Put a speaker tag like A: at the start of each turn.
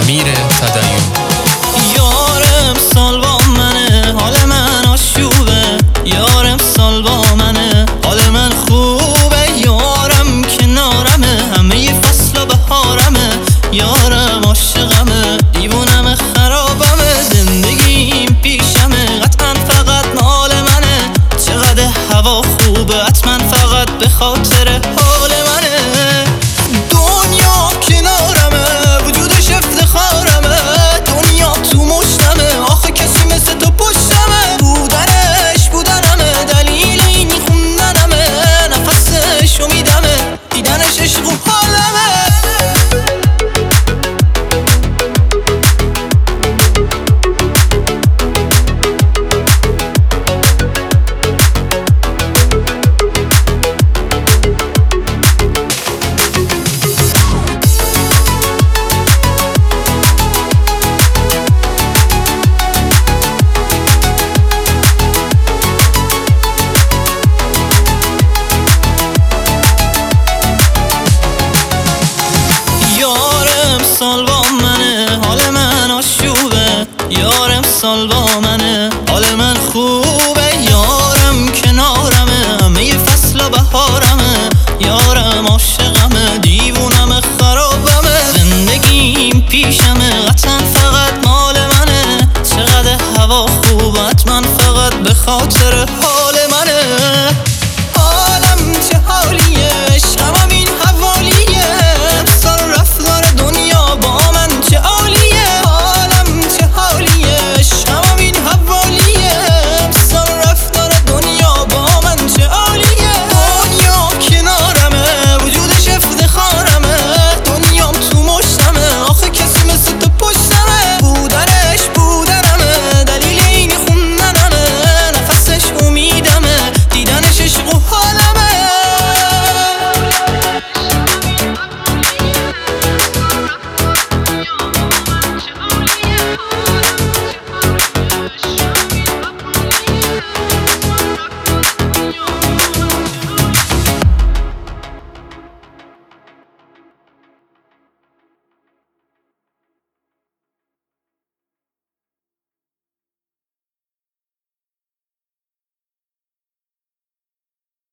A: امیر تدین.
B: یارم سال با منه، حال من آشوبه. یارم سال با منه، حال من خوبه. یارم کنارمه، همه فصل و بهارمه. یارم عاشقمه، دیوونم خرابمه. زندگیم پیشمه، قطعا فقط مال منه. چقدر هوا خوبه، حتما فقط به خاطر حال منه. دنیا کنارمه، وجودش افتخارمه. دنیا تو مشتمه، آخه کسی مثل تو پشتمه. بودنش بودنمه، دلیل این خوندنمه. نفسش امیدمه، دیدنش عشق و حالمه. سال با منه، حال من آشوبه. یارم سال با منه، حال من خوبه. یارم کنارمه، همه فصل و بهارمه. یارم عاشقمه، دیوونم خرابمه. زندگیم پیشمه، قطعا فقط مال منه. چقدر هوا خوبه، حتما فقط به خاطر